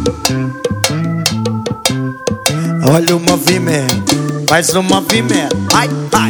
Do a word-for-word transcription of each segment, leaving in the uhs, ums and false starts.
Olha o movimento, faz o movimento. Ai, ai.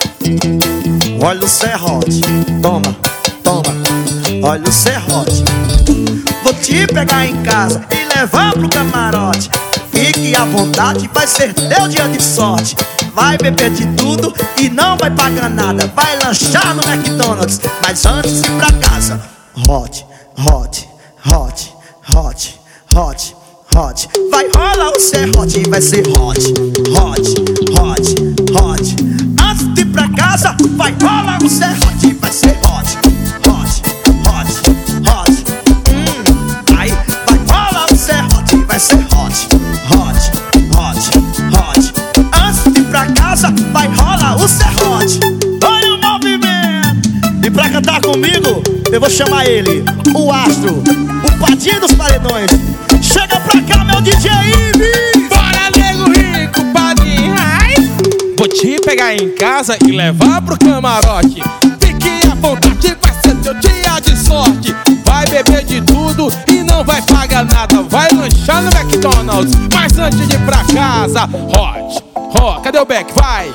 Olha o serrote, toma, toma. Olha o serrote. Vou te pegar em casa e levar pro camarote. Fique à vontade, vai ser teu dia de sorte. Vai beber de tudo e não vai pagar nada. Vai lanchar no McDonald's, mas antes de ir pra casa. Hot, hot, hot, hot, hot, hot. Vai rolar o serrote e vai ser hot, hot, hot, hot. Antes de ir pra casa, vai rolar o serrote e vai ser hot, hot, hot, hot. Hum, aí vai rolar o serrote e vai ser hot, hot, hot, hot. Antes de ir pra casa, vai rolar o serrote. Olha o movimento. E pra cantar comigo, eu vou chamar ele, o astro, o padinho dos paredões. Chega pra cá, meu D J Ives. Bora, nego rico, padinho. Ai. Vou te pegar em casa e levar pro camarote. Fique à vontade, vai ser teu dia de sorte. Vai beber de tudo e não vai pagar nada. Vai lanchar no McDonald's, mas antes de ir pra casa, hot, hot. Cadê o Beck? Vai.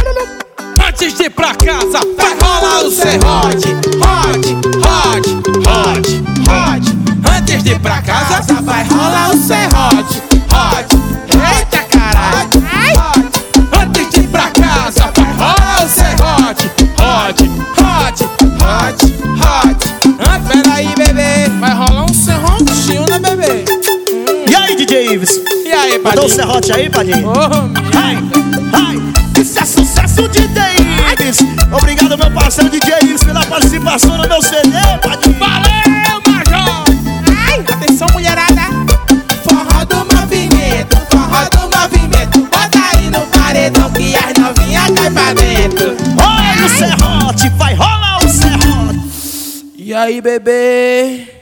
Antes de ir pra casa, vai rolar o serrote. Hot, hot, hot, hot. Antes de ir pra casa, vai rolar o serrote. Hot, eita caralho. Hot. Antes de ir pra casa, vai rolar o serrote. Hot, hot, hot, hot. Ah, peraí, bebê, vai rolar um serrotinho, né, bebê? Hum. E aí, D J Ives? E aí, padinho? Mandou o serrote aí, padinho? Oh, ai, ai, isso é sucesso, D J Ives. Obrigado, meu parceiro D J Ives, pela participação no meu C D, padinho. Valeu, Major. Ai, atenção, mulherada. Forró do movimento, forró do movimento. Bota aí no paredão que as novinhas caem pra dentro. Olha o serrote, vai rolar o serrote. E aí, bebê?